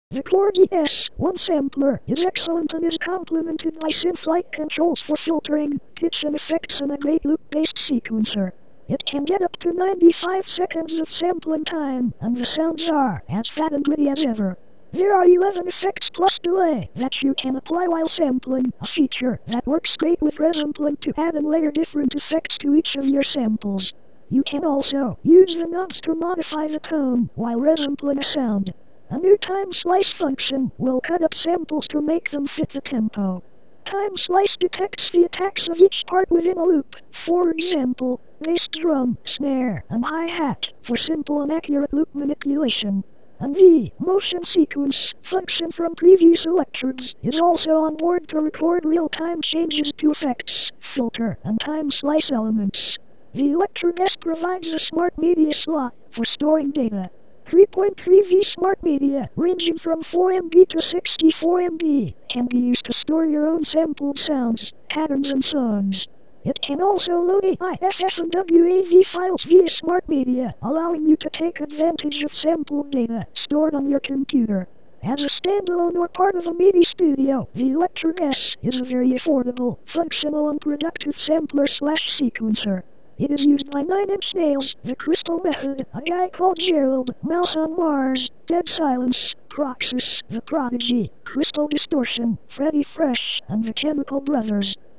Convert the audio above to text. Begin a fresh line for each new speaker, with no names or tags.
The Corgi S1 sampler is excellent and is complemented by synth-like controls for filtering, pitch and effects and a great loop-based sequencer. It can get up to 95 seconds of sampling time, and the sounds are as fat and gritty as ever. There are 11 effects plus delay that you can apply while sampling, a feature that works great with Resampling to add and layer different effects to each of your samples. You can also use the knobs to modify the tone while resampling a sound. A new time slice function will cut up samples to make them fit the tempo. Time slice detects the attacks of each part within a loop, for example, bass drum, snare, and hi-hat, for simple and accurate loop manipulation. And the motion sequence function from previous electrodes is also on board to record real-time changes to effects, filter, and time slice elements. The Electrode S provides a smart media slot for storing data. 3.3V Smart Media, ranging from 4MB to 64MB, can be used to store your own sampled sounds, patterns and songs. It can also load AIFF and WAV files via Smart Media, allowing you to take advantage of sampled data stored on your computer. As a standalone or part of a MIDI studio, the Electrode S is a very affordable, functional and productive sampler/sequencer. It is used by Nine Inch Nails, The Crystal Method, A Guy Called Gerald, Mouse on Mars, Dead Silence, Proxys, The Prodigy, Crystal Distortion, Freddie Fresh, and The Chemical Brothers.